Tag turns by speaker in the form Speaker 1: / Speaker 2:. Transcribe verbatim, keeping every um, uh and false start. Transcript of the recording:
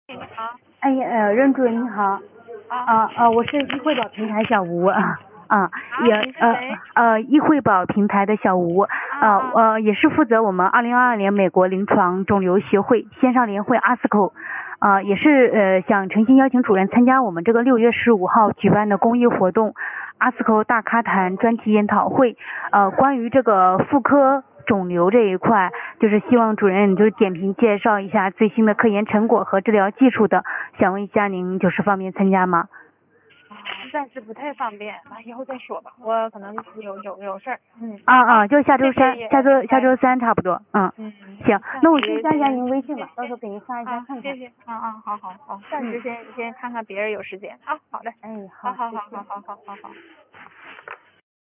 Speaker 1: 你好。
Speaker 2: 哎呀，呃，任主任你好。
Speaker 1: 啊
Speaker 2: 啊啊，我是易惠宝平台小吴啊。啊，也
Speaker 1: 你是
Speaker 2: 呃
Speaker 1: 谁
Speaker 2: 呃，易惠宝平台的小吴，呃
Speaker 1: 啊
Speaker 2: 呃，也是负责我们二零二二年美国临床肿瘤协会线上年会 A S C O， 呃，也是呃想诚心邀请主任参加我们这个六月十五号举办的公益活动 A S C O 大咖谈专题研讨会，呃，关于这个妇科肿瘤这一块，就是希望主任就是点评介绍一下最新的科研成果和治疗技术的，想问一下您就是方便参加吗？
Speaker 1: 啊，暂时不太方便，那以后再说吧。我可能有有有事儿。嗯。
Speaker 2: 啊啊，就下周三
Speaker 1: 谢谢，
Speaker 2: 下周下周
Speaker 1: 哎
Speaker 2: 三差不多。嗯，
Speaker 1: 嗯，
Speaker 2: 行，
Speaker 1: 暂
Speaker 2: 那我
Speaker 1: 时
Speaker 2: 先加一下
Speaker 1: 先
Speaker 2: 您微信吧，
Speaker 1: 先
Speaker 2: 到时候给您发一下
Speaker 1: 啊，
Speaker 2: 看看。
Speaker 1: 谢谢。啊啊，好好好，暂时先先看看别人有时间啊。好的。
Speaker 2: 哎，好，
Speaker 1: 好好好
Speaker 2: 谢谢。
Speaker 1: 好好好好好。